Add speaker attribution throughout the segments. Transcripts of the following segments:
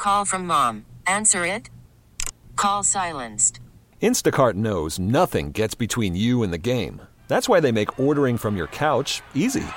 Speaker 1: call from mom. Answer it. Call silenced.
Speaker 2: Instacart knows nothing gets between you and the game. That's why they make ordering from your couch easy.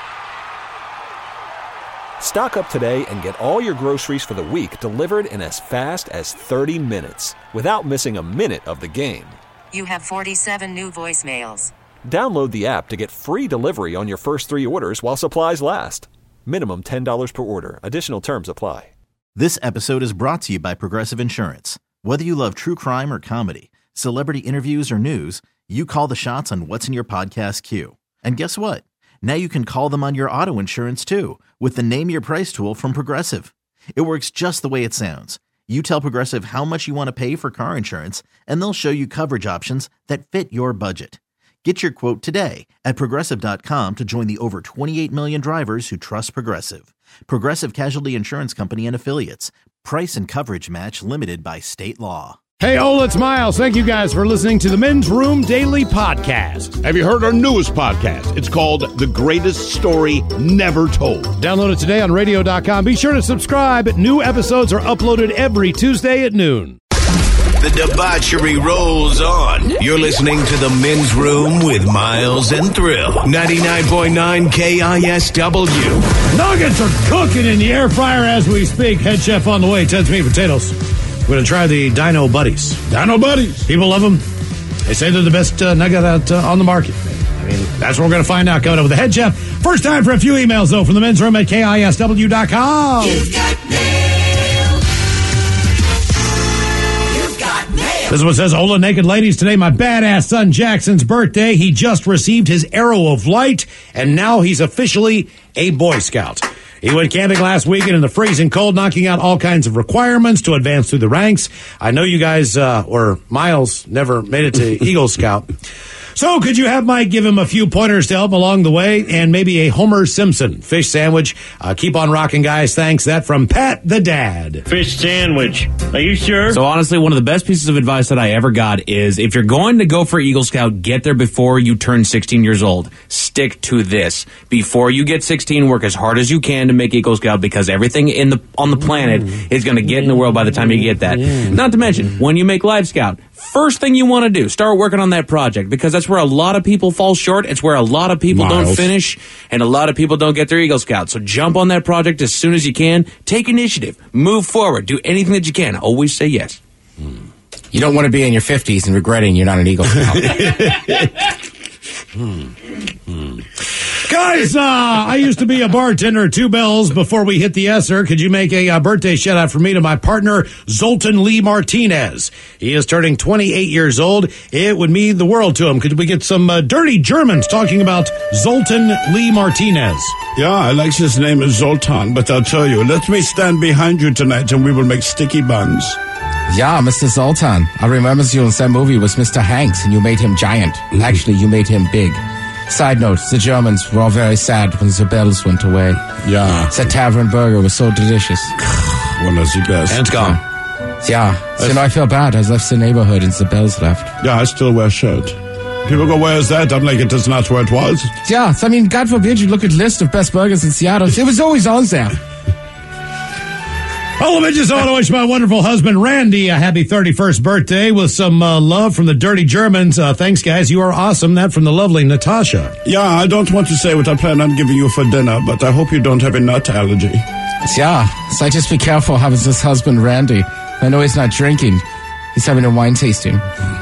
Speaker 2: Stock up today and get all your groceries for the week delivered in as fast as 30 minutes without missing a minute of the game.
Speaker 1: You have 47 new voicemails.
Speaker 2: Download the app to get free delivery on your first 3 orders while supplies last. Minimum $10 per order. Additional terms apply.
Speaker 3: This episode is brought to you by Progressive Insurance. Whether you love true crime or comedy, celebrity interviews or news, you call the shots on what's in your podcast queue. And guess what? Now you can call them on your auto insurance too with the Name Your Price tool from Progressive. It works just the way it sounds. You tell Progressive how much you want to pay for car insurance, and they'll show you coverage options that fit your budget. Get your quote today at Progressive.com to join the over 28 million drivers who trust Progressive. Progressive Casualty Insurance Company and Affiliates. Price and coverage match limited by state law.
Speaker 4: Hey, Ola, it's Miles. Thank you guys for listening to the Men's Room Daily Podcast.
Speaker 5: Have you heard our newest podcast? It's called The Greatest Story Never Told.
Speaker 4: Download it today on radio.com. Be sure to subscribe. New episodes are uploaded every Tuesday at noon.
Speaker 6: The debauchery rolls on. You're listening to The Men's Room with Miles and Thrill. 99.9 KISW.
Speaker 4: Nuggets are cooking in the air fryer as we speak. Head chef on the way. Ted's meat potatoes. We're going to try the Dino Buddies.
Speaker 5: Dino Buddies.
Speaker 4: People love them. They say they're the best nugget out on the market. I mean, that's what we're going to find out coming up with the head chef. First time for a few emails, though, from the men's room at KISW.com.
Speaker 7: You've got mail. You've got mail.
Speaker 4: This is what says, Ola, naked ladies, today my badass son Jackson's birthday. He just received his Arrow of Light, and now he's officially a Boy Scout. He went camping last weekend in the freezing cold, knocking out all kinds of requirements to advance through the ranks. I know you guys, or Miles, never made it to Eagle Scout. So could you have Mike give him a few pointers to help along the way and maybe a Homer Simpson fish sandwich? Keep on rocking, guys. Thanks. That from Pat the Dad.
Speaker 8: Fish sandwich. Are you sure?
Speaker 9: So honestly, one of the best pieces of advice that I ever got is if you're going to go for Eagle Scout, get there before you turn 16 years old. Stick to this. Before you get 16, work as hard as you can to make Eagle Scout because everything on the planet is going to get in the world by the time you get that. Not to mention, when you make Live Scout, first thing you want to do, start working on that project because that's where a lot of people fall short. It's where a lot of people don't finish and a lot of people don't get their Eagle Scout. So jump on that project as soon as you can. Take initiative. Move forward. Do anything that you can. Always say yes.
Speaker 10: You don't want to be in your 50s and regretting you're not an Eagle Scout.
Speaker 4: Guys, I used to be a bartender at Two Bells before we hit the Esser. Could you make a birthday shout out for me to my partner, Zoltan Lee Martinez? He is turning 28 years old. It would mean the world to him. Could we get some dirty Germans talking about Zoltan Lee Martinez?
Speaker 5: Yeah, I like his name is Zoltan, but I'll tell you, let me stand behind you tonight and we will make sticky buns.
Speaker 10: Yeah, Mr. Zoltan. I remember you in that movie with Mr. Hanks, and you made him giant. Actually, you made him big. Side note, the Germans were all very sad when the bells went away.
Speaker 5: Yeah.
Speaker 10: That tavern burger was so delicious.
Speaker 5: One of the best.
Speaker 9: And it's gone.
Speaker 10: Yeah. So, I feel bad. I left the neighborhood and the bells left.
Speaker 5: Yeah, I still wear shirt. People go, where is that? I'm like, it is not where it was.
Speaker 10: Yeah, I mean, God forbid you look at the list of best burgers in Seattle. It was always on there.
Speaker 4: All I just want to wish my wonderful husband, Randy, a happy 31st birthday with some love from the Dirty Germans. Thanks, guys. You are awesome. That from the lovely Natasha.
Speaker 5: Yeah, I don't want to say what I plan on giving you for dinner, but I hope you don't have a nut allergy.
Speaker 10: Yeah, so just be careful having this husband, Randy. I know he's not drinking. He's having a wine tasting.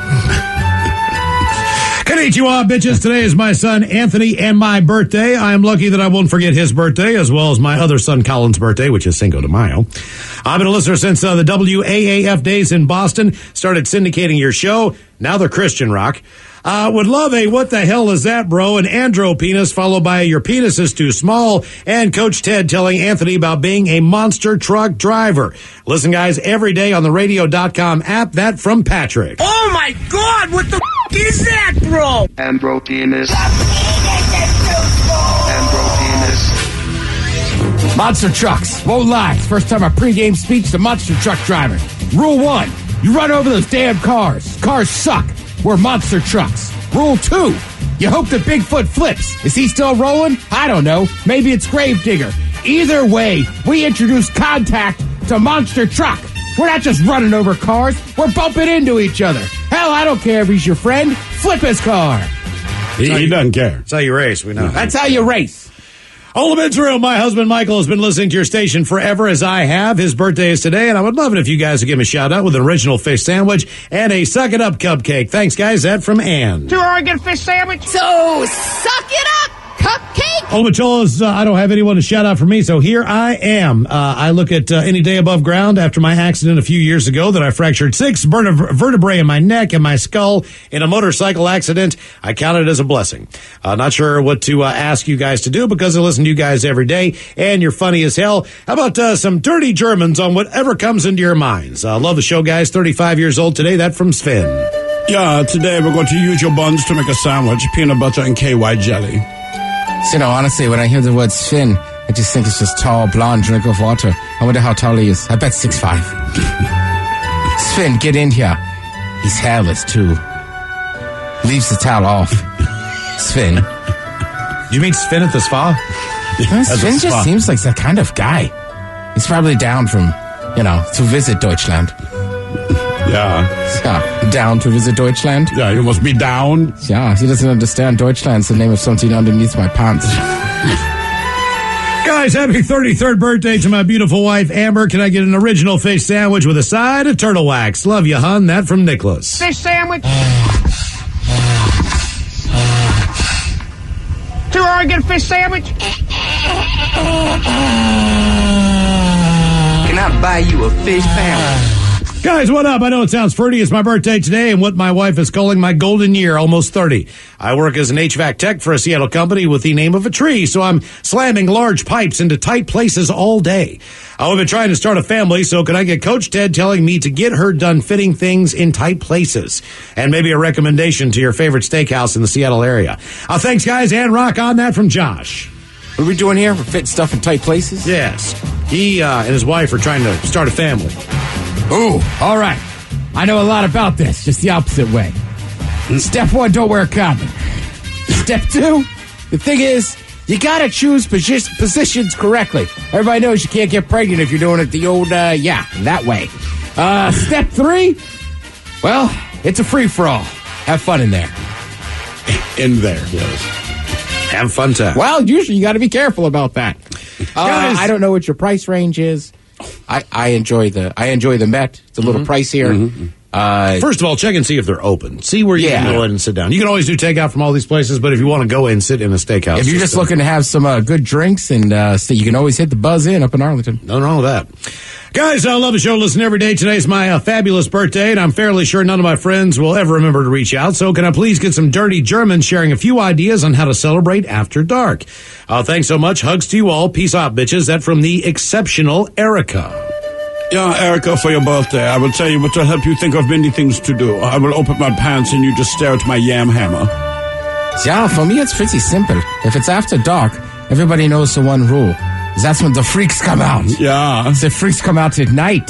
Speaker 4: Konnichiwa, bitches. Today is my son, Anthony, and my birthday. I am lucky that I won't forget his birthday, as well as my other son, Colin's birthday, which is Cinco de Mayo. I've been a listener since the WAAF days in Boston. Started syndicating your show. Now they're Christian rock. Would love a what the hell is that, bro? An andro penis, followed by your penis is too small. And Coach Ted telling Anthony about being a monster truck driver. Listen, guys, every day on the radio.com app. That from Patrick.
Speaker 7: Oh my God, what the is that, bro?
Speaker 11: Andro penis. Andro penis.
Speaker 10: Monster trucks. Won't lie. It's the first time I pregame speech to monster truck driver. Rule 1. You run over those damn cars. Cars suck. We're monster trucks. Rule 2. You hope that Bigfoot flips. Is he still rolling? I don't know. Maybe it's Gravedigger. Either way, we introduce contact It's a monster truck. We're not just running over cars. We're bumping into each other. Hell, I don't care if he's your friend. Flip his car.
Speaker 5: He doesn't care.
Speaker 4: That's how you race, we know.
Speaker 10: That's how you race.
Speaker 4: All of it's real. My husband Michael has been listening to your station forever, as I have. His birthday is today, and I would love it if you guys would give him a shout out with an original fish sandwich and a Suck It Up cupcake. Thanks, guys. That from Ann.
Speaker 7: 2 Oregon fish sandwich.
Speaker 11: So, suck it up, cupcake.
Speaker 4: Old Macholas, I don't have anyone to shout out for me, so here I am. I look at any day above ground after my accident a few years ago that I fractured 6 vertebrae in my neck and my skull in a motorcycle accident. I count it as a blessing. Not sure what to ask you guys to do because I listen to you guys every day, and you're funny as hell. How about some dirty Germans on whatever comes into your minds? Love the show, guys. 35 years old today. That from Sven.
Speaker 5: Yeah, today we're going to use your buns to make a sandwich, peanut butter and KY jelly.
Speaker 10: So, honestly, when I hear the word Sven, I just think it's just tall, blonde, drink of water. I wonder how tall he is. I bet 6'5". Sven, get in here. He's hairless, too. Leaves the towel off. Sven.
Speaker 4: You mean Sven at the spa?
Speaker 10: Sven just seems like that kind of guy. He's probably down from, to visit Deutschland.
Speaker 5: Yeah.
Speaker 10: Down to visit Deutschland?
Speaker 5: Yeah, you must be down.
Speaker 10: Yeah, he doesn't understand Deutschland's the name of something underneath my pants.
Speaker 4: Guys, happy 33rd birthday to my beautiful wife, Amber. Can I get an original fish sandwich with a side of turtle wax? Love you, hun. That from Nicholas.
Speaker 7: Fish sandwich. 2 Oregon fish sandwich.
Speaker 12: Can I buy you a fish sandwich?
Speaker 4: Guys, what up? I know it sounds fruity. It's my birthday today and what my wife is calling my golden year, almost 30. I work as an HVAC tech for a Seattle company with the name of a tree, so I'm slamming large pipes into tight places all day. I've been trying to start a family, so can I get Coach Ted telling me to get her done fitting things in tight places? And maybe a recommendation to your favorite steakhouse in the Seattle area. Thanks, guys, and rock on. That from Josh.
Speaker 10: What are we doing here? We're fitting stuff in tight places?
Speaker 4: Yes. He and his wife are trying to start a family.
Speaker 10: Ooh, all right. I know a lot about this, just the opposite way. Step 1, don't wear a condom. Step 2, the thing is, you gotta choose positions correctly. Everybody knows you can't get pregnant if you're doing it the old, that way. Step 3, well, it's a free-for-all. Have fun in there.
Speaker 5: In there, yes.
Speaker 4: Have fun time.
Speaker 10: Well, usually you gotta be careful about that. I don't know what your price range is. I enjoy the Met. It's a little pricier.
Speaker 4: Mm-hmm. First of all, check and see if they're open. See where you can go in and sit down. You can always do takeout from all these places, but if you want to go in, sit in a steakhouse.
Speaker 10: If you're just looking to have some good drinks and you can always hit the Buzz Inn up in Arlington.
Speaker 4: Nothing wrong with that. Guys, I love the show. Listen every day. Today's my fabulous birthday, and I'm fairly sure none of my friends will ever remember to reach out. So can I please get some dirty Germans sharing a few ideas on how to celebrate after dark? Thanks so much. Hugs to you all. Peace out, bitches. That from the exceptional Erica.
Speaker 5: Yeah, Erica, for your birthday, I will tell you what will help you think of many things to do. I will open my pants and you just stare at my yam hammer.
Speaker 10: Yeah, for me it's pretty simple. If it's after dark, everybody knows the one rule. That's when the freaks come out.
Speaker 5: Yeah.
Speaker 10: The freaks come out at night.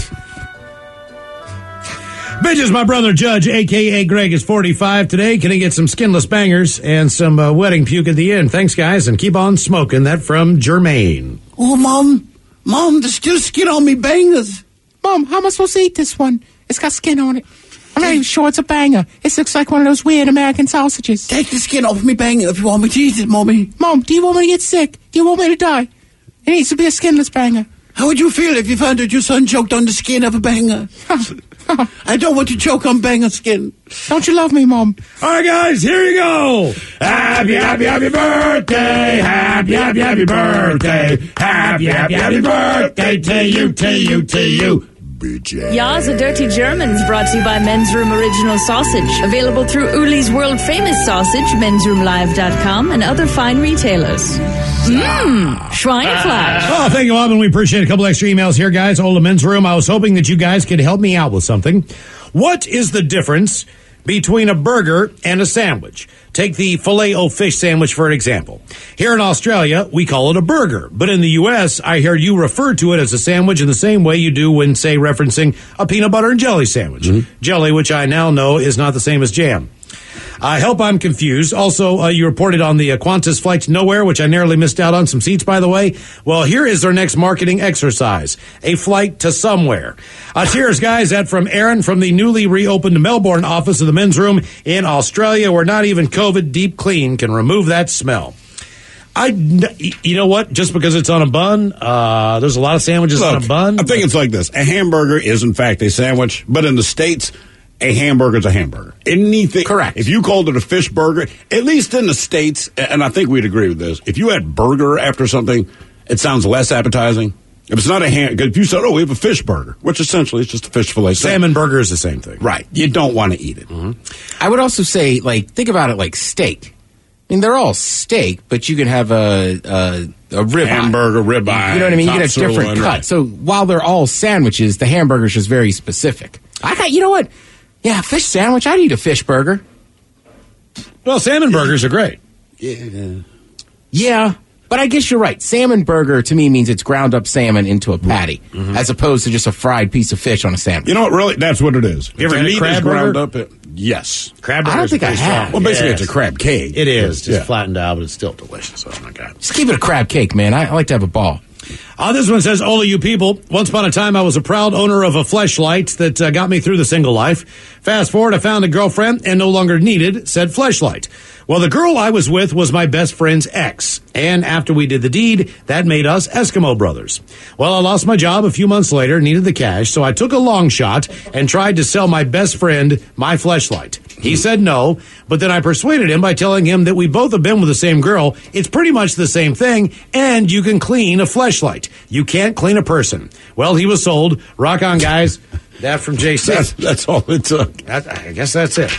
Speaker 4: Bitches, my brother Judge, a.k.a. Greg, is 45 today. Can he get some skinless bangers and some wedding puke at the end? Thanks, guys, and keep on smoking. That from Jermaine.
Speaker 13: Oh, Mom, there's still skin on me bangers.
Speaker 10: Mom, how am I supposed to eat this one? It's got skin on it. I'm not even sure it's a banger. It looks like one of those weird American sausages.
Speaker 13: Take the skin off me banger if you want me to eat it, Mommy.
Speaker 10: Mom, do you want me to get sick? Do you want me to die? It needs to be a skinless banger.
Speaker 13: How would you feel if you found out your son choked on the skin of a banger? I don't want to choke on banger skin.
Speaker 10: Don't you love me, Mom?
Speaker 4: All right, guys, here you go. Happy, happy, happy birthday. Happy, happy, happy birthday. Happy, happy, happy birthday to you, to you, to you.
Speaker 14: Ya's a Dirty Germans, brought to you by Men's Room Original Sausage. Available through Uli's World Famous Sausage, mensroomlive.com, and other fine retailers. Schweinefleisch.
Speaker 4: Oh, thank you, Bob, and we appreciate a couple extra emails here, guys. Old Men's Room. I was hoping that you guys could help me out with something. What is the difference between a burger and a sandwich? Take the Filet-O-Fish sandwich for an example. Here in Australia, we call it a burger. But in the U.S., I hear you refer to it as a sandwich in the same way you do when, say, referencing a peanut butter and jelly sandwich. Jelly, which I now know is not the same as jam. I hope I'm confused. Also, you reported on the Qantas flight to nowhere, which I narrowly missed out on some seats, by the way. Well, here is their next marketing exercise. A flight to somewhere. Cheers, guys. That from Aaron from the newly reopened Melbourne office of the Men's Room in Australia, where not even COVID Deep Clean can remove that smell. You know what? Just because it's on a bun, there's a lot of sandwiches on a bun.
Speaker 5: I think it's like this. A hamburger is, in fact, a sandwich, but in the States, a hamburger is a hamburger. Anything.
Speaker 10: Correct.
Speaker 5: If you called it a fish burger, at least in the States, and I think we'd agree with this, if you had burger after something, it sounds less appetizing. If it's not a if you said, we have a fish burger, which essentially is just a fish fillet.
Speaker 4: Salmon burger is the same thing.
Speaker 5: Right. You don't want to eat it.
Speaker 10: I would also say, think about it like steak. I mean, they're all steak, but you can have a ribeye.
Speaker 5: Hamburger, ribeye.
Speaker 10: You know what I mean? You can have different
Speaker 5: sirloin,
Speaker 10: cuts.
Speaker 5: right.
Speaker 10: So while they're all sandwiches, the hamburger's just very specific. You know what? Yeah, fish sandwich. I'd eat a fish burger.
Speaker 4: Well, salmon burgers are great.
Speaker 10: Yeah, but I guess you're right. Salmon burger to me means it's ground up salmon into a patty, as opposed to just a fried piece of fish on a sandwich.
Speaker 5: You know what? Really, that's what it is.
Speaker 4: You ever had a crab
Speaker 5: ground
Speaker 4: burger?
Speaker 5: up. Yes.
Speaker 4: Crab burger.
Speaker 10: I don't think I have.
Speaker 5: Well, basically, it's a crab cake.
Speaker 4: It is. Just flattened out, but it's still delicious. Oh, my God.
Speaker 10: Just keep it a crab cake, man. I like to have a ball.
Speaker 4: This one says, Ola, you people. Once upon a time, I was a proud owner of a fleshlight that got me through the single life. Fast forward, I found a girlfriend and no longer needed said fleshlight. Well, the girl I was with was my best friend's ex. And after we did the deed, that made us Eskimo brothers. Well, I lost my job a few months later, needed the cash, so I took a long shot and tried to sell my best friend my fleshlight. He said no, but then I persuaded him by telling him that we both have been with the same girl. It's pretty much the same thing, and you can clean a fleshlight. You can't clean a person. Well, he was sold. Rock on, guys. That from JC.
Speaker 5: That's all it took.
Speaker 4: I guess that's it.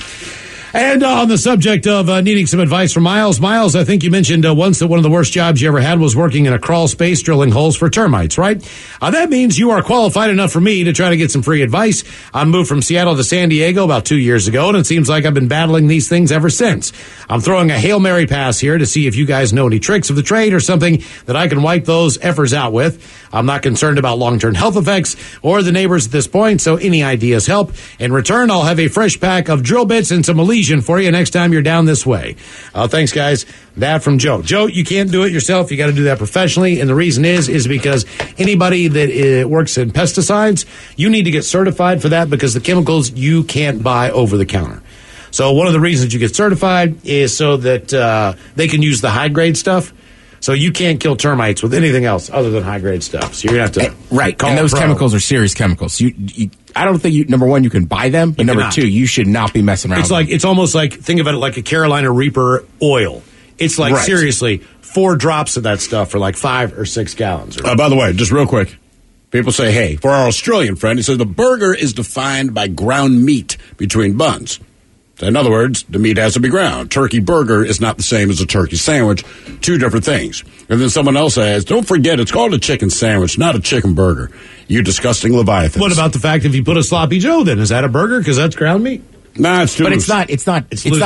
Speaker 4: And on the subject of needing some advice from Miles, I think you mentioned once that one of the worst jobs you ever had was working in a crawl space drilling holes for termites, right? That means you are qualified enough for me to try to get some free advice. I moved from Seattle to San Diego about 2 years ago, and it seems like I've been battling these things ever since. I'm throwing a Hail Mary pass here to see if you guys know any tricks of the trade or something that I can wipe those effers out with. I'm not concerned about long-term health effects or the neighbors at this point, so any ideas help. In return, I'll have a fresh pack of drill bits and some Elysian for you next time you're down this way. Thanks, guys. That from Joe. Joe, you can't do it yourself. You got to do that professionally, and the reason is because anybody that works in pesticides, you need to get certified for that because the chemicals you can't buy over the counter. So one of the reasons you get certified is so that they can use the high-grade stuff. So you can't kill termites with anything else other than high-grade stuff. So you're going to have to...
Speaker 10: Right, and those chemicals are serious chemicals. I don't think, number one, you can buy them, but number two, you should not be messing around with them.
Speaker 4: It's almost like, think of it like a Carolina Reaper oil. It's like, seriously, 4 drops of that stuff for like 5 or 6 gallons.
Speaker 5: By the way, just real quick, people say, hey, for our Australian friend, he says the burger is defined by ground meat between buns. In other words, the meat has to be ground. Turkey burger is not the same as a turkey sandwich. 2 different things. And then someone else says, don't forget, it's called a chicken sandwich, not a chicken burger. You disgusting Leviathans.
Speaker 4: What about the fact if you put a sloppy Joe, then is that a burger? Because that's ground meat.
Speaker 5: Nah, it's too
Speaker 10: But
Speaker 5: loose.
Speaker 10: it's not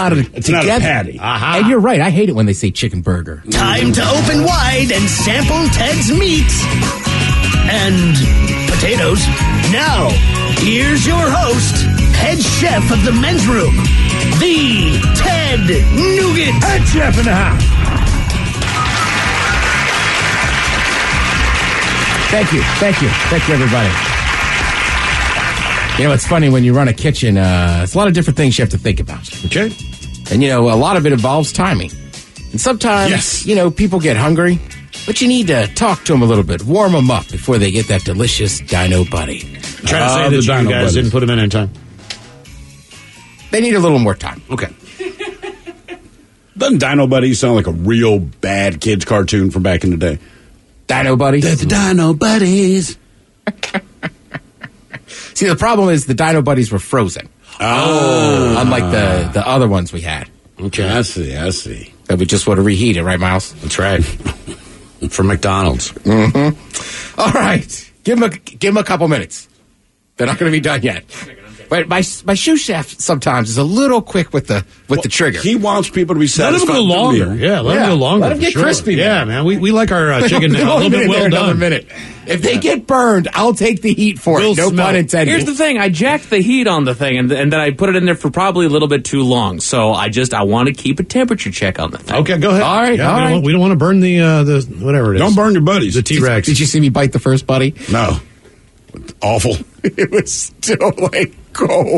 Speaker 5: not a patty.
Speaker 4: Aha.
Speaker 10: And you're right. I hate it when they say chicken burger.
Speaker 15: Time to open wide and sample Ted's meat and potatoes. Now, here's your host, head chef of the Men's Room, the Ted Nugent.
Speaker 4: Head chef in the house.
Speaker 10: Thank you, everybody. You know, it's funny when you run a kitchen, it's a lot of different things you have to think about.
Speaker 4: Okay.
Speaker 10: And, a lot of it involves timing. And sometimes, people get hungry, but you need to talk to them a little bit, warm them up before they get that delicious Dino Buddy.
Speaker 4: Trying to say that you guys didn't put them in time.
Speaker 10: They need a little more time.
Speaker 4: Okay.
Speaker 5: Doesn't Dino Buddy sound like a real bad kids cartoon from back in the day?
Speaker 10: Dino Buddies?
Speaker 13: They're the Dino Buddies.
Speaker 10: See, the problem is the Dino Buddies were frozen.
Speaker 5: Oh.
Speaker 10: Unlike the other ones we had.
Speaker 5: Okay, I see.
Speaker 10: That we just want to reheat it, right, Miles?
Speaker 4: That's right. From McDonald's.
Speaker 10: Mm-hmm. All right. Give them a couple minutes. They're not going to be done yet. But my shoe chef sometimes is a little quick with the trigger.
Speaker 5: He wants people to be
Speaker 4: Let
Speaker 5: satisfied.
Speaker 4: him go longer. Yeah, let him go longer.
Speaker 10: Let him get crispy.
Speaker 4: Yeah, man. We like our chicken a little bit well done.
Speaker 10: Another minute. If they get burned, I'll take the heat for it. No pun intended.
Speaker 9: Here's the thing. I jacked the heat on the thing, and then I put it in there for probably a little bit too long. So I want to keep a temperature check on the thing.
Speaker 4: Okay, go ahead.
Speaker 10: All right,
Speaker 4: Yeah,
Speaker 10: all right.
Speaker 4: We don't want to burn the whatever it is.
Speaker 5: Don't burn your buddies.
Speaker 4: The T-Rex.
Speaker 10: Did you see me bite the first buddy?
Speaker 5: No. Awful.
Speaker 10: It was still like cold.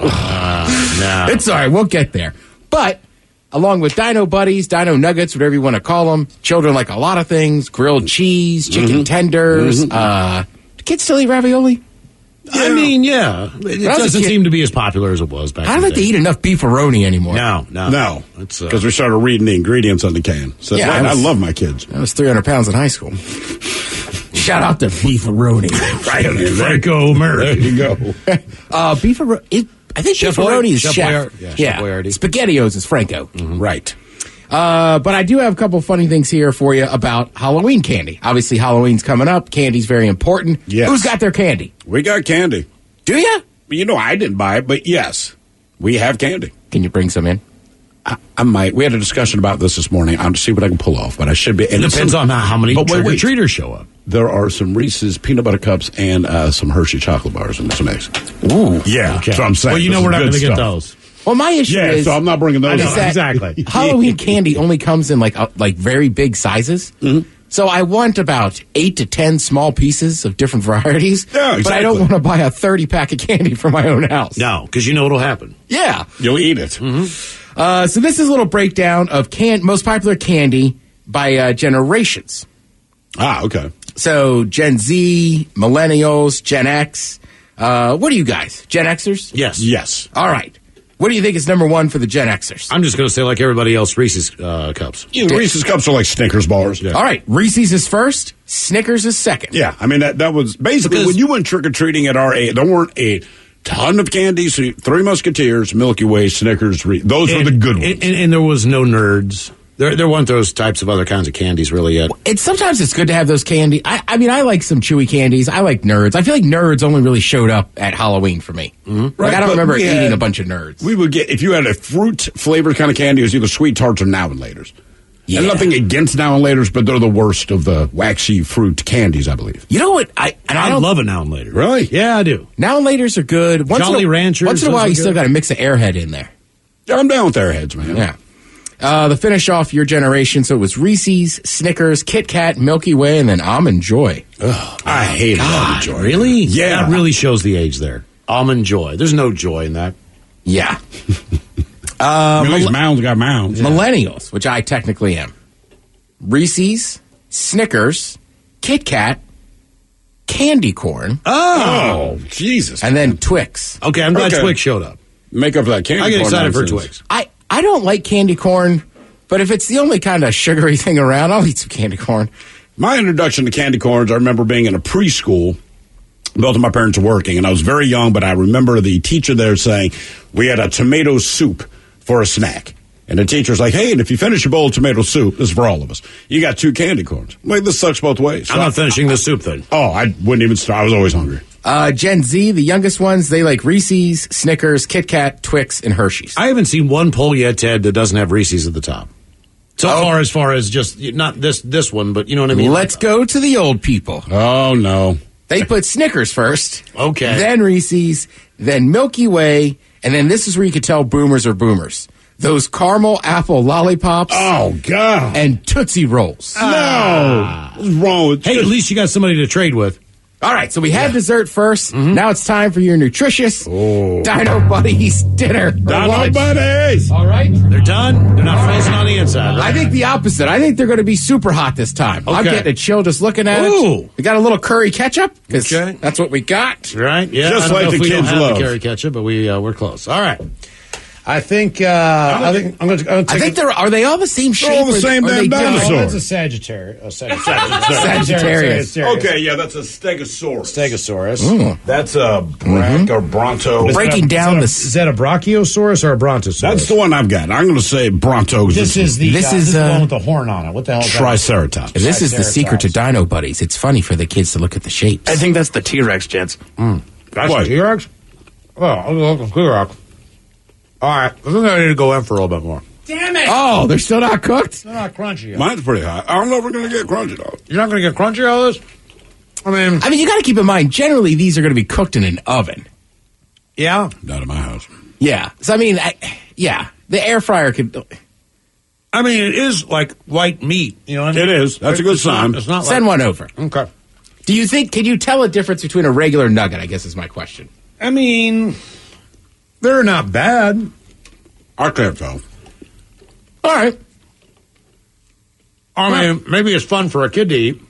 Speaker 4: No.
Speaker 10: It's all right. We'll get there. But along with Dino Buddies, Dino Nuggets, whatever you want to call them, children like a lot of things, grilled cheese, chicken tenders. Do kids still eat ravioli?
Speaker 4: I mean, yeah. It doesn't seem to be as popular as it was back
Speaker 10: I don't
Speaker 4: in the
Speaker 10: think they
Speaker 4: day.
Speaker 10: eat enough beefaroni anymore.
Speaker 4: No.
Speaker 5: Because we started reading the ingredients on the can. So
Speaker 10: Yeah,
Speaker 5: I love my kids.
Speaker 10: I was 300 pounds in high school. Shout out to beefaroni.
Speaker 4: Franco America.
Speaker 5: There you go.
Speaker 10: Beefaroni. I think
Speaker 4: Chef
Speaker 10: beefaroni is
Speaker 4: Chef
Speaker 10: chef.
Speaker 4: Boyardee. Yeah, Chef Boyardee.
Speaker 10: SpaghettiOs is Franco.
Speaker 5: Right.
Speaker 10: But I do have a couple funny things here for you about Halloween candy. Obviously, Halloween's coming up. Candy's very important.
Speaker 5: Yes.
Speaker 10: Who's got their candy?
Speaker 5: We got candy.
Speaker 10: Do you?
Speaker 5: You know, I didn't buy it, but yes, we have candy.
Speaker 10: Can you bring some in?
Speaker 5: I might. We had a discussion about this morning. I'll see what I can pull off, but I should be.
Speaker 4: It depends on how many trick-or-treaters show up.
Speaker 5: There are some Reese's peanut butter cups and some Hershey chocolate bars in this mix.
Speaker 10: Ooh.
Speaker 5: Yeah,
Speaker 4: Okay.
Speaker 5: so I'm saying.
Speaker 4: Well, you know
Speaker 5: this
Speaker 4: we're
Speaker 5: is
Speaker 4: not
Speaker 5: good
Speaker 4: going to get
Speaker 5: stuff.
Speaker 4: those.
Speaker 10: Well, my issue
Speaker 5: Yeah,
Speaker 10: is
Speaker 5: so I'm not bringing those.
Speaker 10: is that
Speaker 4: Exactly.
Speaker 10: Halloween candy only comes in like very big sizes.
Speaker 5: Mm-hmm.
Speaker 10: So I want about 8 to 10 small pieces of different varieties.
Speaker 5: Yeah,
Speaker 10: But I don't
Speaker 5: exactly.
Speaker 10: want to buy a 30-pack of candy for my own house.
Speaker 4: No, because you know what'll happen.
Speaker 10: Yeah.
Speaker 5: You'll eat it.
Speaker 10: So this is a little breakdown of most popular candy by generations.
Speaker 5: Ah, okay.
Speaker 10: So Gen Z, Millennials, Gen X. What are you guys? Gen Xers?
Speaker 4: Yes.
Speaker 5: Yes.
Speaker 10: All right. What do you think is number one for the Gen Xers?
Speaker 4: I'm just going to say, like everybody else, Reese's cups.
Speaker 5: Reese's cups are like Snickers bars.
Speaker 10: All right. Reese's is first. Snickers is second.
Speaker 5: Yeah, I mean that was basically when you went trick or treating at our age. There weren't a ton of candies. So Three Musketeers, Milky Way, Snickers. Those were the good ones.
Speaker 4: And there was no nerds. There weren't those types of other kinds of candies really yet.
Speaker 10: Sometimes it's good to have those candy. I mean, I like some chewy candies. I like Nerds. I feel like Nerds only really showed up at Halloween for me. Like,
Speaker 5: Right,
Speaker 10: I don't
Speaker 5: but
Speaker 10: remember
Speaker 5: we
Speaker 10: eating
Speaker 5: had-
Speaker 10: a bunch of Nerds.
Speaker 5: We would get if you had a fruit flavored kind of candy. It was either sweet tarts or Now and Laters.
Speaker 10: Yeah.
Speaker 5: And nothing against Now and Laters, but they're the worst of the waxy fruit candies, I believe.
Speaker 10: You know what?
Speaker 4: I
Speaker 10: don't
Speaker 4: love a Now and Later.
Speaker 5: Really?
Speaker 4: Yeah, I do.
Speaker 10: Now and Laters are good.
Speaker 4: Jolly Ranchers,
Speaker 10: Once in a
Speaker 4: those
Speaker 10: while,
Speaker 4: are
Speaker 10: you still
Speaker 4: good.
Speaker 10: got to mix an Airhead in there.
Speaker 5: Yeah, I'm down with Airheads, man.
Speaker 10: Yeah. The finish off your generation, so it was Reese's, Snickers, Kit Kat, Milky Way, and then Almond Joy.
Speaker 5: Ugh, I hated Almond Joy.
Speaker 4: Really?
Speaker 5: Yeah.
Speaker 4: That really shows the age there. Almond Joy. There's no joy in that.
Speaker 10: Yeah.
Speaker 5: These mounds got mounds.
Speaker 10: Millennials, which I technically am. Reese's, Snickers, Kit Kat, candy corn,
Speaker 5: Oh, Jesus.
Speaker 10: and then Twix.
Speaker 4: Okay, I'm glad
Speaker 5: Okay.
Speaker 4: Twix showed up.
Speaker 5: Make up for that candy
Speaker 4: I get
Speaker 5: corn
Speaker 4: excited for
Speaker 5: nonsense.
Speaker 4: Twix.
Speaker 10: I don't like candy corn, but if it's the only kind of sugary thing around, I'll eat some candy corn.
Speaker 5: My introduction to candy corns, I remember being in a preschool. Both of my parents were working, and I was very young, but I remember the teacher there saying, we had a tomato soup for a snack. And the teacher's like, hey, and if you finish your bowl of tomato soup, this is for all of us, you got 2 candy corns. I'm like, this sucks both ways. So
Speaker 4: I'm not finishing the soup then.
Speaker 5: Oh, I wouldn't even start. I was always hungry.
Speaker 10: Gen Z, the youngest ones, they like Reese's, Snickers, Kit Kat, Twix, and Hershey's.
Speaker 4: I haven't seen one poll yet, Ted, that doesn't have Reese's at the top. As far as just not this one, but you know what I mean.
Speaker 10: Let's go to the old people.
Speaker 5: Oh, no.
Speaker 10: They put Snickers first.
Speaker 4: Okay.
Speaker 10: Then Reese's, then Milky Way, and then this is where you could tell boomers are boomers. Those caramel apple lollipops.
Speaker 5: Oh, God.
Speaker 10: And Tootsie Rolls.
Speaker 5: No. What's wrong with
Speaker 4: Hey, at least you got somebody to trade with.
Speaker 10: All right, so we had dessert 1st. Now it's time for your nutritious Dino Buddies dinner. or
Speaker 5: Dino
Speaker 10: lunch.
Speaker 5: Buddies.
Speaker 10: All right.
Speaker 4: They're done. They're not frozen on the inside. Right?
Speaker 10: I think the opposite. I think they're going to be super hot this time. I'm
Speaker 4: Okay.
Speaker 10: getting a chill just looking at
Speaker 4: Ooh.
Speaker 10: it. We got a little curry ketchup because
Speaker 4: Okay.
Speaker 10: that's what we got.
Speaker 4: Right? Yeah.
Speaker 5: Just
Speaker 4: I don't
Speaker 5: like
Speaker 4: know
Speaker 5: the
Speaker 4: if we don't
Speaker 5: kids
Speaker 4: have
Speaker 5: love.
Speaker 4: the carry ketchup, but we're close. All right. I think I'm going to take
Speaker 10: I think are they all the same shape?
Speaker 5: all the
Speaker 10: or-
Speaker 5: same
Speaker 10: or they
Speaker 5: damn
Speaker 10: different?
Speaker 5: dinosaur.
Speaker 4: That's a Sagittarius.
Speaker 10: Sagittarius.
Speaker 5: Okay, yeah, that's a Stegosaurus.
Speaker 4: Stegosaurus.
Speaker 5: That's a Brack or Bronto.
Speaker 10: Breaking down the.
Speaker 4: Is that a Brachiosaurus or a Brontosaurus?
Speaker 5: That's the one I've got. I'm going to say Bronto.
Speaker 4: This is the
Speaker 10: the
Speaker 4: one with the horn on it. What the hell is that?
Speaker 5: Triceratops.
Speaker 10: This is the secret to Dino Buddies. It's funny for the kids to look at the shapes.
Speaker 9: I think that's the T-Rex, gents.
Speaker 4: That's
Speaker 5: What?
Speaker 4: a T-Rex? Well, clear up. All right, I think I need to go in for a little bit more.
Speaker 10: Damn it! Oh, they're still not cooked?
Speaker 4: They're not crunchy yet.
Speaker 5: Mine's pretty hot. I don't know if we're going to get crunchy, though.
Speaker 4: You're not going to get crunchy out of this? I mean,
Speaker 10: you got to keep in mind, generally, these are going to be cooked in an oven.
Speaker 4: Yeah?
Speaker 5: Not in my house.
Speaker 10: Yeah. So, the air fryer could...
Speaker 4: I mean, it is like white meat. You know what I mean?
Speaker 5: It is. That's a good sign.
Speaker 4: It's not
Speaker 10: Send one over.
Speaker 4: Okay.
Speaker 10: Do you think, can you tell a difference between a regular nugget, I guess is my question.
Speaker 4: I mean, they're not bad.
Speaker 5: I can't tell.
Speaker 10: All right.
Speaker 4: I mean, maybe it's fun for a kid to eat.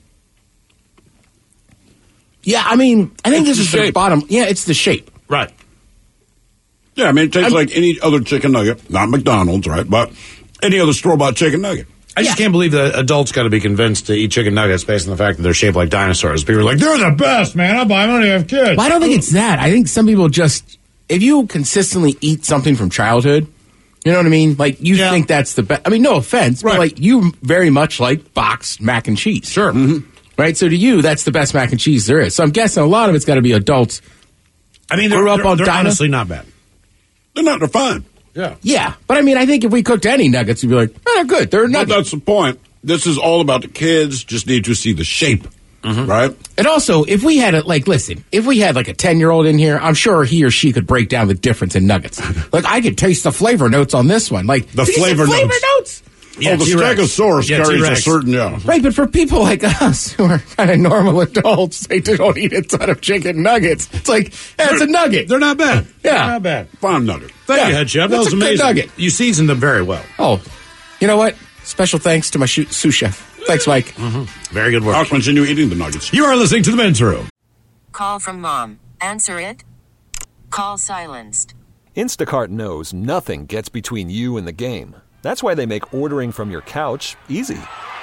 Speaker 10: Yeah, I mean, I think
Speaker 5: It's
Speaker 10: this is
Speaker 5: the
Speaker 10: the
Speaker 5: shape.
Speaker 10: bottom. Yeah, it's the shape.
Speaker 4: Right.
Speaker 5: Yeah, I mean, it tastes like any other chicken nugget. Not McDonald's, right? But any other store-bought chicken nugget.
Speaker 4: I just can't believe that adults got to be convinced to eat chicken nuggets based on the fact that they're shaped like dinosaurs. People are like, they're the best, man. I'll buy them when I have kids.
Speaker 10: Well, I don't think it's that. I think some people just, if you consistently eat something from childhood, you know what I mean? Like, you think that's the best. I mean, no offense, but like, you very much like boxed mac and cheese.
Speaker 4: Sure.
Speaker 10: Mm-hmm. Right? So to you, that's the best mac and cheese there is. So I'm guessing a lot of it's got to be adults.
Speaker 4: I mean,
Speaker 10: grew up on
Speaker 4: they're
Speaker 10: Dino.
Speaker 4: honestly not bad.
Speaker 5: They're fine.
Speaker 4: Yeah.
Speaker 10: Yeah. But I mean, I think if we cooked any nuggets, we'd be like, they're good. They're
Speaker 5: But
Speaker 10: nuggets.
Speaker 5: that's the point. This is all about the kids. Just need to see the shape, right?
Speaker 10: And also, if we had if we had like a 10-year-old in here, I'm sure he or she could break down the difference in nuggets. Like, I could taste the flavor notes on this one. Like,
Speaker 5: The
Speaker 10: did you say
Speaker 5: flavor
Speaker 10: flavor
Speaker 5: notes.
Speaker 10: notes?
Speaker 4: Yeah,
Speaker 5: the
Speaker 4: T-Rex.
Speaker 5: Stegosaurus
Speaker 4: Yeah,
Speaker 5: carries a
Speaker 4: T-Rex.
Speaker 5: certain,
Speaker 10: Right, but for people like us who are kind of normal adults, they don't eat a ton of chicken nuggets. It's like, it's a nugget.
Speaker 5: They're not bad.
Speaker 10: Yeah.
Speaker 4: They're not bad.
Speaker 5: Fine nugget.
Speaker 4: Thank you, Head Chef. That
Speaker 10: That's
Speaker 4: was
Speaker 10: a good
Speaker 4: amazing.
Speaker 10: nugget.
Speaker 4: You seasoned them very well.
Speaker 10: Oh, you know what? Special thanks to my sous chef. Thanks, Mike.
Speaker 4: Very good work.
Speaker 5: I'll continue eating the nuggets.
Speaker 4: You are listening to The Men's Room.
Speaker 1: Call from mom. Answer it. Call silenced.
Speaker 2: Instacart knows nothing gets between you and the game. That's why they make ordering from your couch easy.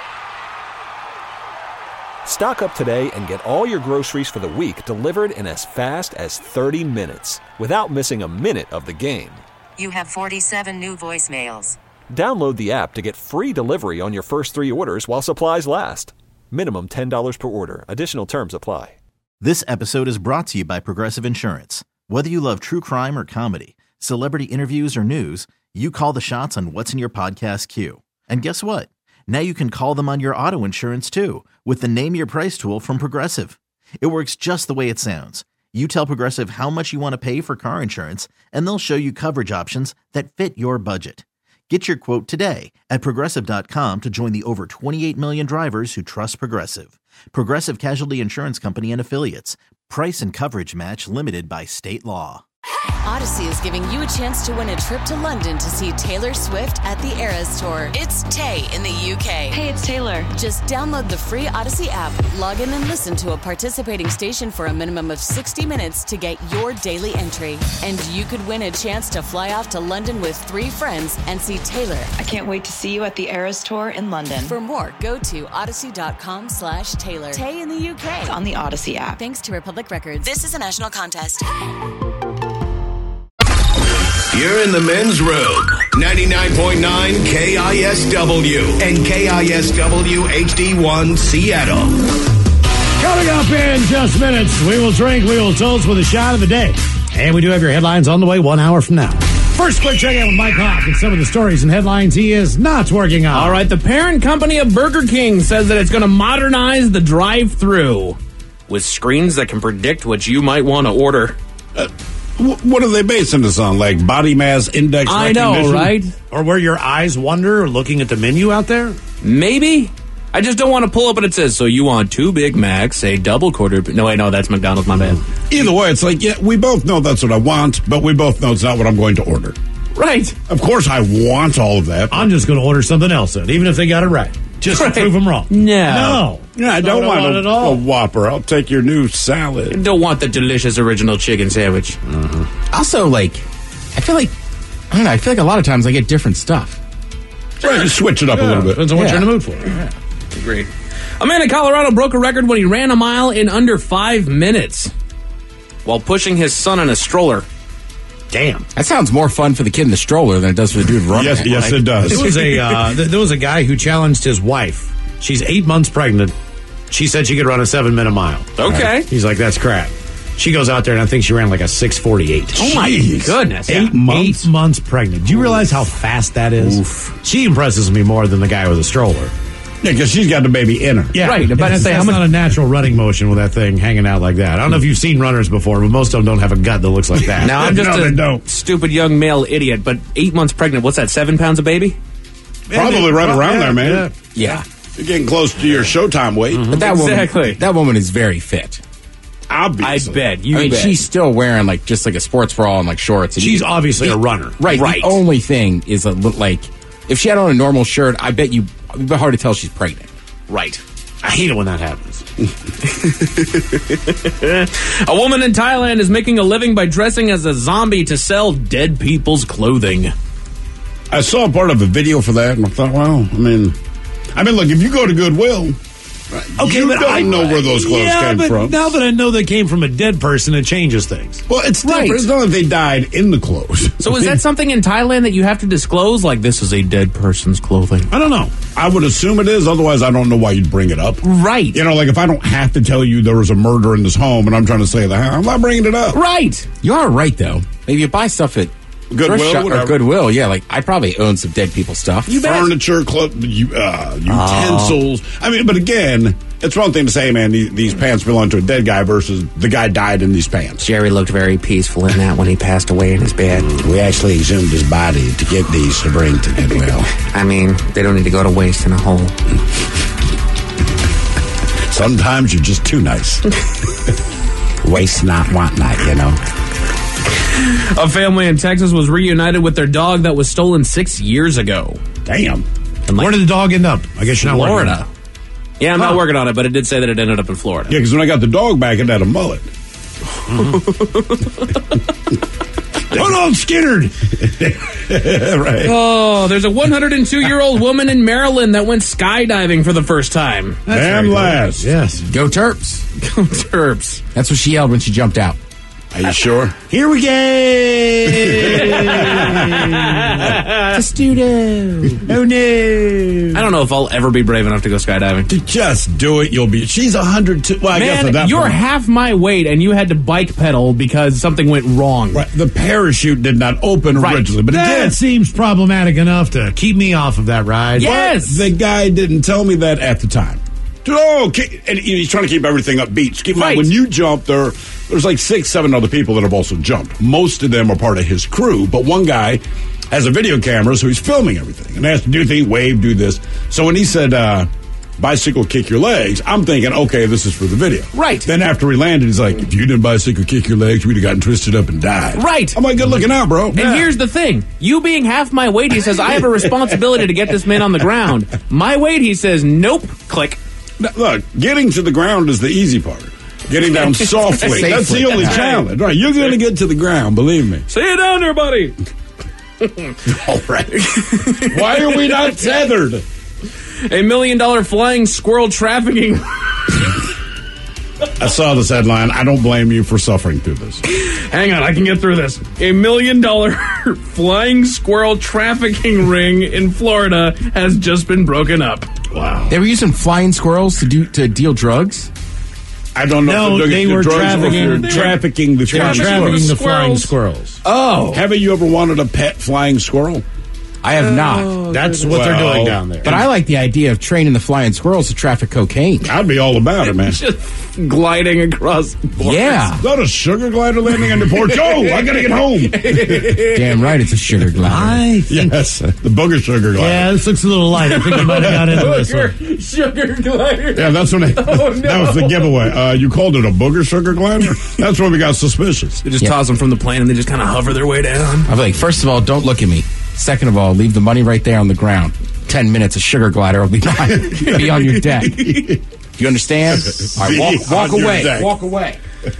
Speaker 2: Stock up today and get all your groceries for the week delivered in as fast as 30 minutes without missing a minute of the game.
Speaker 1: You have 47 new voicemails.
Speaker 2: Download the app to get free delivery on your first 3 orders while supplies last. Minimum $10 per order. Additional terms apply.
Speaker 3: This episode is brought to you by Progressive Insurance. Whether you love true crime or comedy, celebrity interviews or news, you call the shots on what's in your podcast queue. And guess what? Now you can call them on your auto insurance too with the Name Your Price tool from Progressive. It works just the way it sounds. You tell Progressive how much you want to pay for car insurance, and they'll show you coverage options that fit your budget. Get your quote today at Progressive.com to join the over 28 million drivers who trust Progressive. Progressive Casualty Insurance Company and Affiliates. Price and coverage match limited by state law.
Speaker 16: Odyssey is giving you a chance to win a trip to London to see Taylor Swift at the Eras Tour. It's Tay in the UK.
Speaker 14: Hey, it's Taylor.
Speaker 16: Just download the free Odyssey app, log in and listen to a participating station for a minimum of 60 minutes to get your daily entry. And you could win a chance to fly off to London with 3 friends and see Taylor.
Speaker 14: I can't wait to see you at the Eras Tour in London.
Speaker 16: For more, go to odyssey.com/Taylor. Tay in the UK.
Speaker 14: It's on the Odyssey app.
Speaker 16: Thanks to Republic Records. This is a national contest.
Speaker 6: You're in the men's room. 99.9 KISW and KISW HD1 Seattle.
Speaker 4: Coming up in just minutes, we will drink, we will toast with a shot of the day. And we do have your headlines on the way 1 hour from now. First, quick check in with Mike Hawk and some of the stories and headlines he is not working on.
Speaker 9: All right, the parent company of Burger King says that it's going to modernize the drive-thru with screens that can predict what you might want to order.
Speaker 5: What are they basing this on? Like body mass index
Speaker 9: I
Speaker 5: recognition?
Speaker 9: know, right?
Speaker 4: Or where your eyes wander looking at the menu out there?
Speaker 9: Maybe. I just don't want to pull up and it says, so you want 2 Big Macs, a double quarter... No, wait, no, that's McDonald's, my bad.
Speaker 5: Either way, it's like, yeah, we both know that's what I want, but we both know it's not what I'm going to order.
Speaker 9: Right.
Speaker 5: Of course I want all of that.
Speaker 4: I'm just going to order something else then, even if they got it right. Just to prove them wrong.
Speaker 9: No.
Speaker 5: Yeah, I don't want a Whopper. I'll take your new salad.
Speaker 9: I don't want the delicious original chicken sandwich.
Speaker 10: Also, like, I feel like a lot of times I get different stuff.
Speaker 5: Right, you switch it up a little bit.
Speaker 4: Depends on what you're in the mood for.
Speaker 9: Yeah. Agreed. A man in Colorado broke a record when he ran a mile in under 5 minutes while pushing his son in a stroller.
Speaker 4: Damn.
Speaker 10: That sounds more fun for the kid in the stroller than it does for the dude running.
Speaker 5: Yes, it does.
Speaker 4: There was a guy who challenged his wife. She's 8 months pregnant. She said she could run a 7-minute mile.
Speaker 9: Okay.
Speaker 4: He's like, that's crap. She goes out there, and I think she ran like a 6:48.
Speaker 9: Oh, my goodness.
Speaker 4: 8 months pregnant. Do you realize how fast that is? Oof. She impresses me more than the guy with a stroller.
Speaker 5: Yeah, because she's got the baby in her.
Speaker 4: Yeah,
Speaker 9: right. But
Speaker 4: that's not a natural running motion with that thing hanging out like that. I don't know if you've seen runners before, but most of them don't have a gut that looks like that.
Speaker 9: Now, I'm just a stupid young male idiot, but 8 months pregnant, what's that, 7 pounds of baby?
Speaker 5: Probably right around there, man.
Speaker 17: Yeah.
Speaker 5: You're getting close to your showtime weight.
Speaker 17: But that woman is very fit.
Speaker 5: Obviously.
Speaker 9: I bet.
Speaker 17: She's still wearing just like a sports bra and like shorts. And
Speaker 4: she's obviously a runner.
Speaker 17: Right. The only thing is like if she had on a normal shirt, I bet it'd be hard to tell she's pregnant.
Speaker 4: Right. I hate it when that happens.
Speaker 9: A woman in Thailand is making a living by dressing as a zombie to sell dead people's clothing.
Speaker 5: I saw part of a video for that, and I thought, well, I mean, look, if you go to Goodwill, you don't know where those clothes came from.
Speaker 4: Now that I know they came from a dead person, it changes things.
Speaker 5: Well, it's different. It's not that they died in the clothes.
Speaker 9: So is that something in Thailand that you have to disclose? Like, this is a dead person's clothing?
Speaker 4: I don't know.
Speaker 5: I would assume it is. Otherwise, I don't know why you'd bring it up.
Speaker 9: Right.
Speaker 5: You know, like if I don't have to tell you there was a murder in this home and I'm trying to say that, I'm not bringing it up.
Speaker 9: Right.
Speaker 17: You are right, though. Maybe you buy stuff at Goodwill, yeah. Like I probably own some dead people stuff.
Speaker 5: Furniture, utensils. I mean, but again, it's one thing to say, man, these pants belong to a dead guy versus the guy died in these pants.
Speaker 9: Jerry looked very peaceful in that when he passed away in his bed.
Speaker 5: We actually exhumed his body to get these to bring to Goodwill.
Speaker 9: I mean, they don't need to go to waste in a hole.
Speaker 5: Sometimes you're just too nice. Waste not, want not, you know.
Speaker 9: A family in Texas was reunited with their dog that was stolen 6 years ago.
Speaker 5: Damn.
Speaker 4: Where did the dog end up? I guess you're not working on it.
Speaker 9: Yeah, I'm not working on it, but it did say that it ended up in Florida.
Speaker 5: Yeah, because when I got the dog back, it had a mullet.
Speaker 4: Hold on, Skinner.
Speaker 5: Right.
Speaker 9: Oh, there's a 102-year-old woman in Maryland that went skydiving for the first time.
Speaker 5: Damn last.
Speaker 4: Yes.
Speaker 17: Go Terps.
Speaker 9: Go Terps.
Speaker 17: That's what she yelled when she jumped out.
Speaker 5: Are you sure?
Speaker 4: Here we go.
Speaker 17: Testudo.
Speaker 4: Oh, no.
Speaker 9: I don't know if I'll ever be brave enough to go skydiving.
Speaker 5: To just do it, you'll be. She's 102. Well, I guess at that
Speaker 9: you're
Speaker 5: point.
Speaker 9: half my weight, and you had to bike pedal because something went wrong.
Speaker 5: Right. The parachute did not open originally, but
Speaker 4: that
Speaker 5: it did.
Speaker 4: Seems problematic enough to keep me off of that ride.
Speaker 9: Yes.
Speaker 5: But the guy didn't tell me that at the time. Oh, and he's trying to keep everything upbeat. Keep in mind, when you jump, there's like 6, 7 other people that have also jumped. Most of them are part of his crew, but one guy has a video camera, so he's filming everything. And has to do things, wave, do this. So when he said, bicycle kick your legs, I'm thinking, okay, this is for the video.
Speaker 9: Right.
Speaker 5: Then after he landed, he's like, if you didn't bicycle kick your legs, we'd have gotten twisted up and died.
Speaker 9: Right.
Speaker 5: I'm like, good looking out, bro.
Speaker 9: And here's the thing. You being half my weight, he says, I have a responsibility to get this man on the ground. My weight, he says, nope. Click.
Speaker 5: Now, look, getting to the ground is the easy part. Getting down softly. That's the only challenge. Right. You're going to get to the ground, believe me.
Speaker 9: See you down there, buddy.
Speaker 5: All right. Why are we not tethered?
Speaker 9: $1 million flying squirrel trafficking.
Speaker 5: I saw this headline. I don't blame you for suffering through this.
Speaker 9: Hang on, I can get through this. $1 million flying squirrel trafficking ring in Florida has just been broken up.
Speaker 5: Wow.
Speaker 17: They were using flying squirrels to deal drugs?
Speaker 5: I don't know.
Speaker 4: No, they were
Speaker 5: trafficking the
Speaker 4: flying squirrels.
Speaker 17: Oh.
Speaker 5: Haven't you ever wanted a pet flying squirrel?
Speaker 17: I have not.
Speaker 4: That's what they're doing down there.
Speaker 17: But I like the idea of training the flying squirrels to traffic cocaine.
Speaker 5: I'd be all about it, man.
Speaker 9: Just gliding across borders.
Speaker 17: Yeah.
Speaker 5: Is that a sugar glider landing on your porch? Oh, I gotta get home.
Speaker 17: Damn right, it's a sugar glider.
Speaker 5: Yes, the booger sugar glider.
Speaker 4: Yeah, this looks a little light. I think I might have got into this one.
Speaker 9: Sugar glider.
Speaker 5: Yeah, that's when that was the giveaway. You called it a booger sugar glider? That's when we got suspicious.
Speaker 9: They just toss them from the plane and they just kind of hover their way down.
Speaker 17: I'm like, first of all, don't look at me. Second of all, leave the money right there on the ground. 10 minutes, a sugar glider will be on your deck. You understand? All right, walk away. Walk away.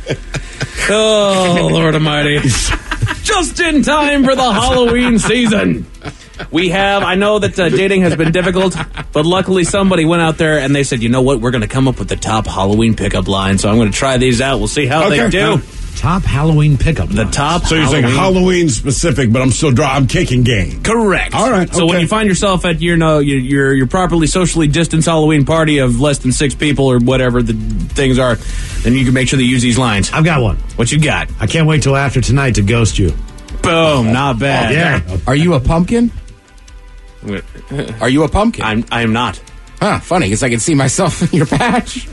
Speaker 9: Oh, Lord Almighty. Just in time for the Halloween season. I know that dating has been difficult, but luckily somebody went out there and they said, you know what, we're going to come up with the top Halloween pickup line, so I'm going to try these out. We'll see how they do.
Speaker 4: top Halloween pickup
Speaker 9: The
Speaker 4: lines.
Speaker 9: top
Speaker 5: So you're saying Halloween specific, but I'm kicking game.
Speaker 9: Correct.
Speaker 5: All right.
Speaker 9: So when you find yourself at your properly socially distanced Halloween party of less than 6 people or whatever the things are, then you can make sure to use these lines.
Speaker 4: I've got one.
Speaker 9: What you got?
Speaker 4: I can't wait till after tonight to ghost you.
Speaker 9: Boom. Not bad.
Speaker 4: Yeah.
Speaker 17: Are you a pumpkin? Are you a pumpkin?
Speaker 9: I am not.
Speaker 17: Huh, funny, because I can see myself in your patch.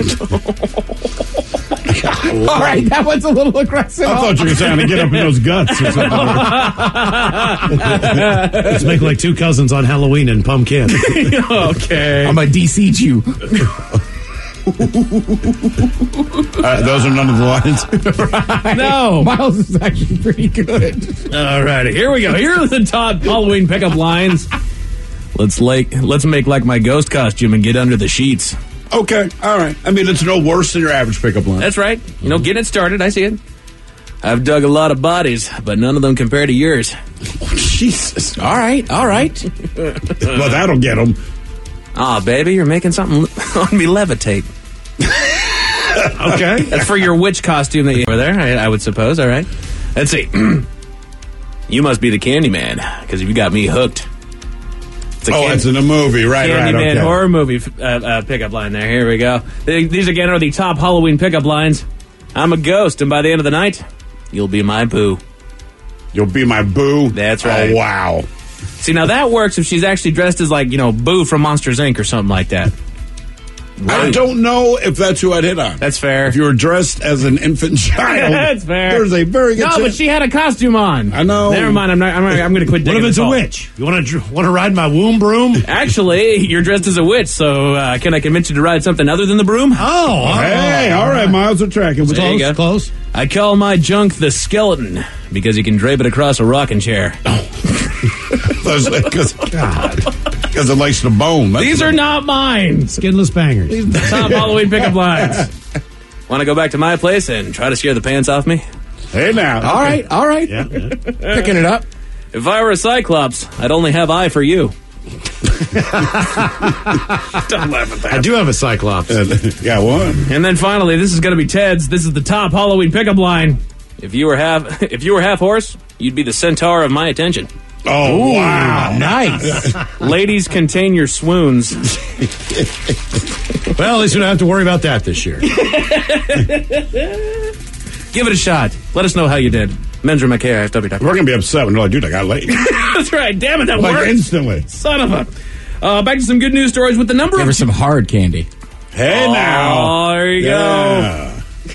Speaker 17: All right, that one's a little aggressive.
Speaker 5: I thought you were trying to get up in those guts or something.
Speaker 4: Let's make like two cousins on Halloween and pumpkin.
Speaker 9: Okay.
Speaker 17: I'm a DC Jew.
Speaker 5: Those are none of the lines.
Speaker 17: Right.
Speaker 9: No.
Speaker 17: Miles is actually pretty good.
Speaker 9: All right, here we go. Here are the top Halloween pickup lines. Let's make like my ghost costume and get under the sheets.
Speaker 5: Okay, all right. I mean, it's no worse than your average pickup line.
Speaker 9: That's right. Getting it started. I see it. I've dug a lot of bodies, but none of them compare to yours.
Speaker 5: Oh, Jesus.
Speaker 17: All right.
Speaker 5: Well, that'll get them.
Speaker 9: Aw, baby, you're making something on me levitate.
Speaker 4: Okay.
Speaker 9: That's for your witch costume that you were there, I would suppose. All right. Let's see. You must be the Candyman, because you got me hooked.
Speaker 5: It's in a movie, right?
Speaker 9: Candyman
Speaker 5: Okay.
Speaker 9: horror movie pickup line there. Here we go. These again are the top Halloween pickup lines. I'm a ghost, and by the end of the night, you'll be my boo.
Speaker 5: You'll be my boo?
Speaker 9: That's right.
Speaker 5: Oh, wow.
Speaker 9: See, now that works if she's actually dressed as, Boo from Monsters, Inc. or something like that.
Speaker 5: I don't know if that's who I'd hit on.
Speaker 9: That's fair.
Speaker 5: If you were dressed as an infant child,
Speaker 9: that's fair.
Speaker 5: There's a very good
Speaker 9: No, but she had a costume on.
Speaker 5: I know.
Speaker 9: Never mind. I'm going to quit digging.
Speaker 4: What if it's a witch? You want to ride my womb broom?
Speaker 9: Actually, you're dressed as a witch, so can I convince you to ride something other than the broom?
Speaker 5: Hey, all right, Miles, we're tracking.
Speaker 9: There you go.
Speaker 4: Close.
Speaker 9: I call my junk the skeleton because you can drape it across a rocking chair.
Speaker 5: Because it likes the bone.
Speaker 9: These are not mine.
Speaker 4: Skinless bangers.
Speaker 9: These are the top Halloween pickup lines. Want to go back to my place and try to scare the pants off me?
Speaker 5: Hey, now.
Speaker 17: All right.
Speaker 4: Yeah.
Speaker 17: Picking it up.
Speaker 9: If I were a Cyclops, I'd only have eye for you.
Speaker 5: Don't laugh at that.
Speaker 4: I do have a Cyclops.
Speaker 5: Yeah, one.
Speaker 9: And then finally, this is going to be Ted's. This is the top Halloween pickup line. If you were half horse, you'd be the centaur of my attention.
Speaker 5: Oh,
Speaker 17: Ooh,
Speaker 5: wow.
Speaker 17: Nice.
Speaker 9: Ladies, contain your swoons.
Speaker 4: Well, at least we don't have to worry about that this year.
Speaker 9: Give it a shot. Let us know how you did. Men's Room at KISW.com.
Speaker 5: We're going to be upset when they're like, dude, I got late.
Speaker 9: That's right. Damn it, that worked.
Speaker 5: Instantly.
Speaker 9: Son of a... back to some good news stories with the number
Speaker 17: Give her some hard candy.
Speaker 5: Hey, now.
Speaker 9: There you go.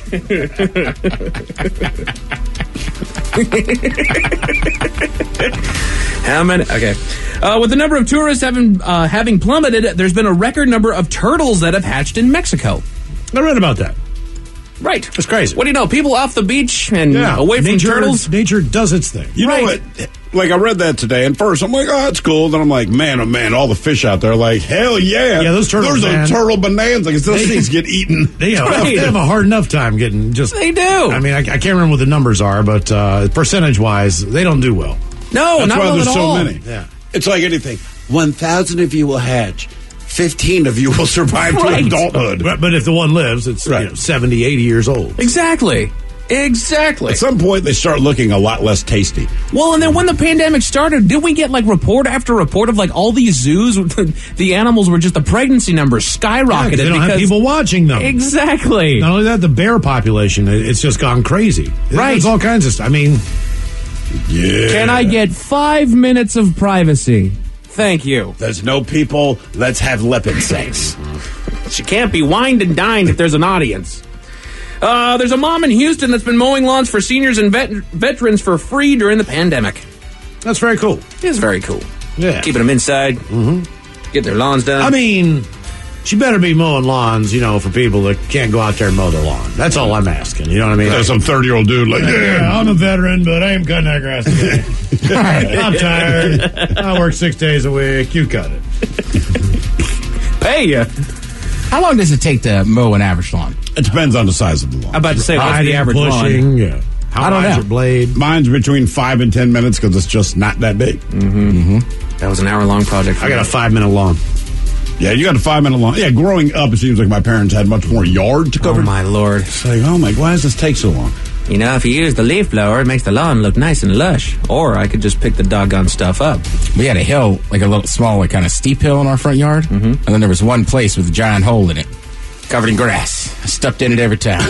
Speaker 9: How many? Okay. With the number of tourists having plummeted, there's been a record number of turtles that have hatched in Mexico.
Speaker 4: I read about that.
Speaker 9: Right.
Speaker 4: It's crazy.
Speaker 9: What do you know? People off the beach and away from turtles?
Speaker 4: Nature does its thing.
Speaker 5: You know what? Like, I read that today, and first I'm like, oh, that's cool. Then I'm like, man, oh, man, all the fish out there are like, hell yeah.
Speaker 4: Yeah, those turtles,
Speaker 5: There's a turtle bonanza because those things get eaten.
Speaker 4: They have a hard enough time getting just...
Speaker 9: They do.
Speaker 4: I mean, I can't remember what the numbers are, but percentage-wise, they don't do well.
Speaker 9: No,
Speaker 5: that's
Speaker 9: not
Speaker 5: why
Speaker 9: well
Speaker 5: there's
Speaker 9: at
Speaker 5: so
Speaker 9: all.
Speaker 5: many.
Speaker 4: Yeah.
Speaker 5: It's like anything. 1,000 of you will hatch. 15 of you will survive to adulthood.
Speaker 4: But if the one lives, it's 70, 80 years old.
Speaker 9: Exactly. Exactly.
Speaker 5: At some point, they start looking a lot less tasty.
Speaker 9: Well, and then when the pandemic started, did we get like report after report of like all these zoos? The animals were just the pregnancy numbers skyrocketed.
Speaker 4: They don't have people watching them.
Speaker 9: Exactly.
Speaker 4: Not only that, the bear population, it's just gone crazy.
Speaker 9: Right.
Speaker 4: It's all kinds of stuff. I mean,
Speaker 5: yeah.
Speaker 9: Can I get 5 minutes of privacy? Thank you.
Speaker 5: There's no people. Let's have leopard sex.
Speaker 9: She can't be wined and dined if there's an audience. There's a mom in Houston that's been mowing lawns for seniors and veterans for free during the pandemic.
Speaker 4: That's very cool.
Speaker 9: It is very cool.
Speaker 4: Yeah.
Speaker 9: Keeping them inside. Get their lawns done.
Speaker 4: I mean, she better be mowing lawns, for people that can't go out there and mow their lawn. That's all I'm asking. You know what I mean?
Speaker 5: There's some 30-year-old dude like,
Speaker 4: yeah, I'm a veteran, but I ain't cutting that grass today. I'm tired. I work 6 days a week. You cut it.
Speaker 9: Pay you.
Speaker 17: How long does it take to mow an average lawn?
Speaker 5: It depends on the size of the lawn.
Speaker 9: I'm about to say, what's the
Speaker 4: Hiding,
Speaker 9: average
Speaker 4: pushing,
Speaker 9: lawn?
Speaker 4: yeah. How wide's your blade?
Speaker 5: Mine's between 5 and 10 minutes because it's just not that big.
Speaker 9: That was an hour-long project.
Speaker 4: I got a 5-minute lawn.
Speaker 5: Yeah, you got a 5-minute lawn. Yeah, growing up, it seems like my parents had much more yard to cover.
Speaker 9: Oh, my Lord.
Speaker 5: It's like, why does this take so long?
Speaker 9: You know, if you use the leaf blower, it makes the lawn look nice and lush. Or I could just pick the doggone stuff up.
Speaker 17: We had a hill, like a little small, like kind of steep hill in our front yard. Mm-hmm. And then there was one place with a giant hole in it, covered in grass. I stepped in it every time.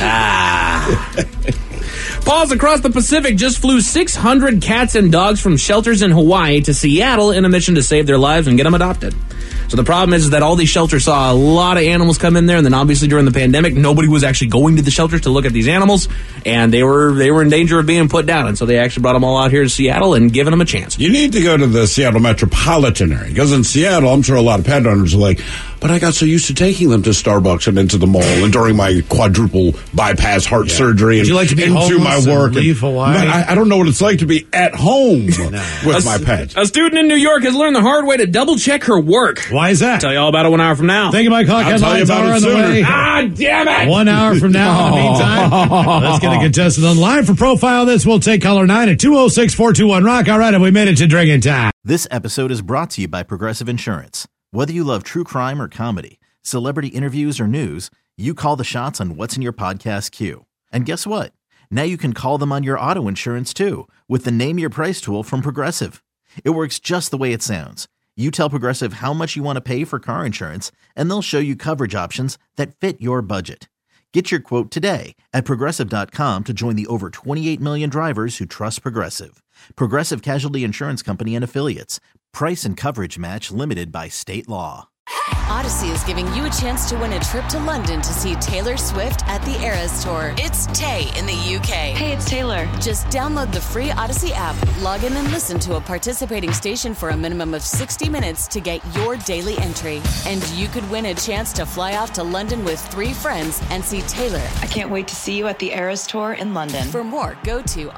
Speaker 9: Paws across the Pacific just flew 600 cats and dogs from shelters in Hawaii to Seattle in a mission to save their lives and get them adopted. So the problem is that all these shelters saw a lot of animals come in there, and then obviously during the pandemic, nobody was actually going to the shelters to look at these animals, and they were in danger of being put down, and so they actually brought them all out here to Seattle and given them a chance.
Speaker 5: You need to go to the Seattle metropolitan area, because in Seattle, I'm sure a lot of pet owners are like, but I got so used to taking them to Starbucks and into the mall, and during my quadruple bypass heart surgery, and
Speaker 4: would you like to be
Speaker 5: into my work,
Speaker 4: and leave Hawaii?
Speaker 5: I don't know what it's like to be at home with my pet.
Speaker 9: A student in New York has learned the hard way to double check her work.
Speaker 4: Why is that?
Speaker 9: I'll tell you all about it 1 hour from now.
Speaker 4: Thank you, Mike Hawk. Headlines are on the way.
Speaker 9: Ah, damn it!
Speaker 4: 1 hour from now. In the meantime, let's get a contestant on the line for Profile This. We'll take caller 9 at 206-421-ROCK. All right, have we made it to drinking time?
Speaker 3: This episode is brought to you by Progressive Insurance. Whether you love true crime or comedy, celebrity interviews or news, you call the shots on what's in your podcast queue. And guess what? Now you can call them on your auto insurance too with the Name Your Price tool from Progressive. It works just the way it sounds. You tell Progressive how much you want to pay for car insurance, and they'll show you coverage options that fit your budget. Get your quote today at Progressive.com to join the over 28 million drivers who trust Progressive. Progressive Casualty Insurance Company and Affiliates. Price and coverage match limited by state law.
Speaker 16: Odyssey is giving you a chance to win a trip to London to see Taylor Swift at the Eras Tour. It's Tay in the UK.
Speaker 14: Hey, it's Taylor.
Speaker 16: Just download the free Odyssey app, log in and listen to a participating station for a minimum of 60 minutes to get your daily entry. And you could win a chance to fly off to London with 3 friends and see Taylor.
Speaker 14: I can't wait to see you at the Eras Tour in London.
Speaker 16: For more, go to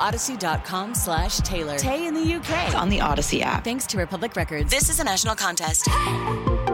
Speaker 16: odyssey.com/Taylor. Tay in the UK.
Speaker 14: It's on the Odyssey app.
Speaker 16: Thanks to Republic Records. This is a national contest.